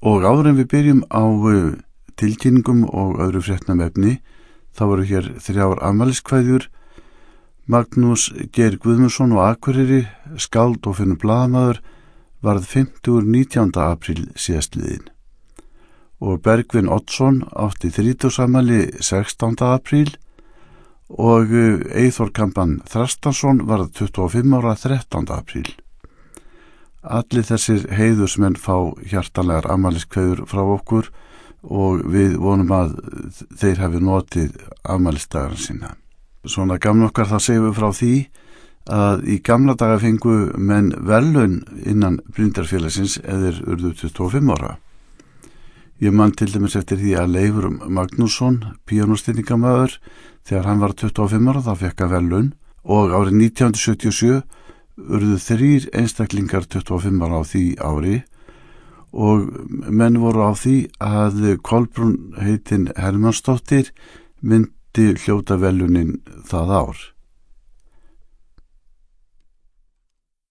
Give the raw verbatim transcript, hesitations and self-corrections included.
Og áður en við byrjum á uh, tilkynningum og öðru fréttamefni, þá voru hér þrjár afmæliskveðjur. Magnús Geir Guðmundsson og Akureyri, skáld og finnur blaðamaður, varð fimmtugur nítjánda apríl síðastliðin. Og Bergvin Oddsson átti þrítugsafmæli sextánda apríl og Eyþór Kamban Þrastarsson varð tuttugu og fimm ára þrettánda apríl. Allir þessir heiðursmenn fá hjartanlegar afmæliskveðjur frá okkur og við vonum að þeir hafi notið afmælisdagar sína. Svona gamla okkar þá segjum við frá því að í gamla daga fengu menn verðlaun innan Brynjarfélagsins eða urðu tuttugu og fimm ára. Ég man til dæmis eftir því að Leifur Magnússon, píanóstýringarmaður, þegar hann var tuttugu og fimm ára þá fékk hann verðlaun og árið nítján hundruð sjötíu og sjö urðu þrír einstaklingar tuttugu og fimm ára á því ári og menn voru á því að Kolbrún heitin Hermannsdóttir myndi hljóta verðlaunin það ár.